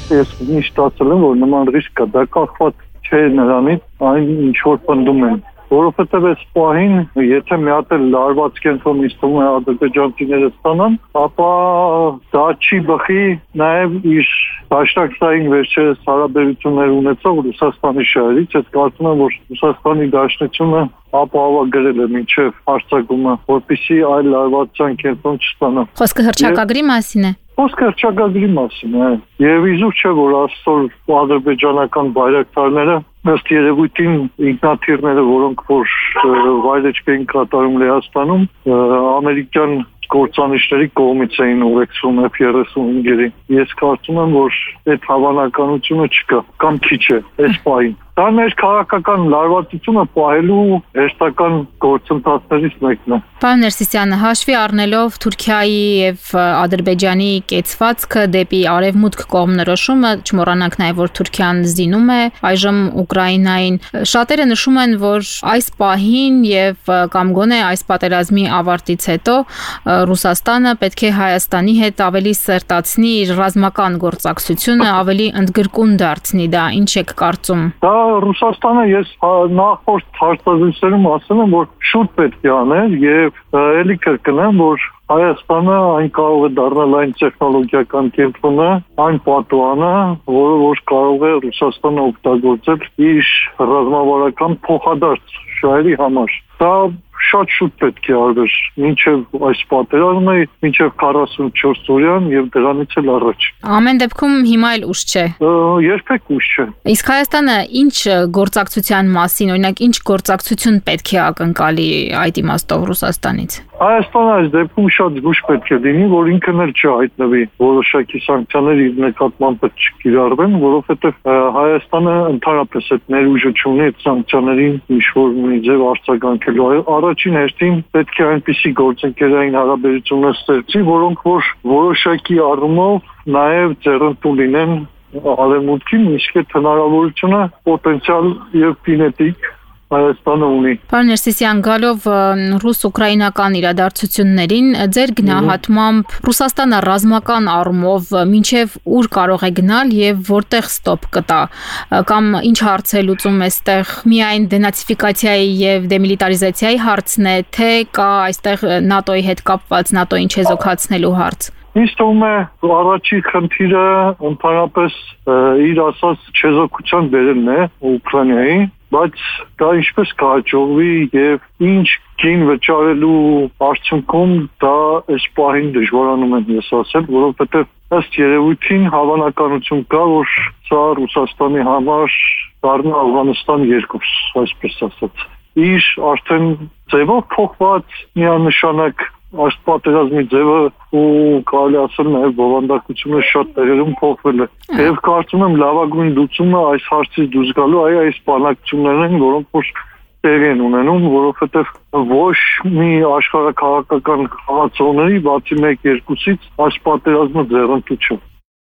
ես միշտ ասել եմ, որ նման ռիսկ կա, դա կախված չէ նրանից, այն ինչ որ պնդում են։ Որովհետև այս պահին, եթե մի հատ էլ լարված կենտրոն իստում է ադրբեջանցիները ստանան, ապա դա չի բխի նաև իր դաշնակցային վերջերս հարաբերություններ ունեցող Ռուսաստանի շահերից, ես կարծում եմ, որ Ռուսաստանի դաշնությունը ապահովագրել է մինչև հարձակումը, որպեսզի այլ լարվածության կենտրոն չստանա։ Խոսքը հռչակագրի մասին է։ Խոսքը հռչակագրի մասին է։ Եվ իզուր չէ, որ այսօր ադրբեջանական բայրակտարները ըստ երևույթին ինքնաթիռները, որոնք որ վայրեջք էին կատարում Լեհաստանում, ամերիկյան գործանիշների կողմից էին ուղեկցվում F-35-երի։ Ես կարծում եմ, որ այդ հավանականությունը չկա, կամ քիչ է այս պահին։ Դա մեր քաղաքական լարվածությունը պահելու հերթական գործընթացներից մեկն է։ Պարոն Ներսիսյանը, հաշվի առնելով Թուրքիայի եւ Ադրբեջանի կեցվածքը դեպի արևմուտք կողմնորոշումը, չմոռանանք նաեւ, որ Թուրքիան զինում է այժմ Ուկրաինային, շատերը նշում են, որ այս պահին եւ կամ գոնե այս պատերազմի ավարտից հետո Ռուսաստանը պետք է Հայաստանի հետ ավելի սերտացնի իր ռազմական գործակցությունը, ավելի ընդգրկուն դարձնի, դա ինչ եք կարծում։ Ռուսաստանը ես նախորդ հարցազրույցներում ասել եմ, որ շուտ պետք է աներ եւ ելի կրկնեմ, որ Հայաստանը այն կարող է դառնալ այն տեխնոլոգիական կենտրոնը, այն պատուանը, որ կարող է Ռուսաստանը օգտագործել իր ռազմավարական փոխադարձ շահերի համար։ Դա շատ շուտ պետք է արվեր, մինչև այս պատերազմը, մինչև 44 օրյան եւ դրանից էլ առաջ։ Ամեն դեպքում հիմա էլ ուշ չէ։ Երբեք ուշ չէ։ Իսկ Հայաստանը ինչ գործակցության մասին, օրինակ ինչ գործակցություն պետք է ակնկալի այդ իմաստով Ռուսաստանից։ Հայաստանը այս դեպքում շատ զգուշ պետք է լինի, որ ինքն էլ չհայտնվի որոշակի սանկցիաներ իր նկատմամբ չկիրառվեն, որովհետև Հայաստանը ընդհանրապես այդ ներուժը չունի այդ սանկցիաներին ինչ-որ մի ձև արձագանքելու։ Առաջին հերթին պետք է այնպիսի գործընկերային հարաբերություններ ստեղծի, որոնք որ որոշակի առումով նաև ձեռնտու լինեն արևմուտքին, իսկ այդ հնարավորությունը պոտենցիալ եւ կինետիկ Հայաստանը ունի։ Պարոն Ներսիսյան, գալով ռուս-ուկրաինական իրադարձություններին, ձեր գնահատմամբ Ռուսաստանը ռազմական առումով մինչև ուր կարող է գնալ եւ որտեղ ստոպ կտա, կամ ինչ հարց է լուծում այստեղ, միայն դենացիֆիկացիայի եւ դեմիլիտարիզացիայի հարցն է, թե կա այստեղ ՆԱՏՕ-ի հետ կապված ՆԱՏՕ-ին չեզոքացնելու հարց։ Ինձ թվում է առաջի խնդիրը ընդհանրապես իր ասած չեզոքության բերելն է Ուկրաինայի, բայց դա ինչպես կհաջողվի եւ ինչ գին վճարելու արդյունքում դա այս պահին դժվարանում եմ ես ասել, որովհետեւ ըստ երևույթին հավանականություն կա, որ սա Ռուսաստանի համար դառնա Աֆղանստան 2, այսպես ասած։ Իր արդեն ձևով փոխված միանշանակ այս պատերազմի ձևը ու կարելի ասել նաև բովանդակությունը շատ տեղերում փոխվել է։ Եվ կարծում եմ լավագույն լուծումը այս հարցից դուրս գալու այս բանակցություններն են, որոնք որ տեղի են ունենում, որովհետև ոչ մի աշխարհաքաղաքական խաղացողների բացի 1-2-ից այս պատերազմը ձեռնտու չէ։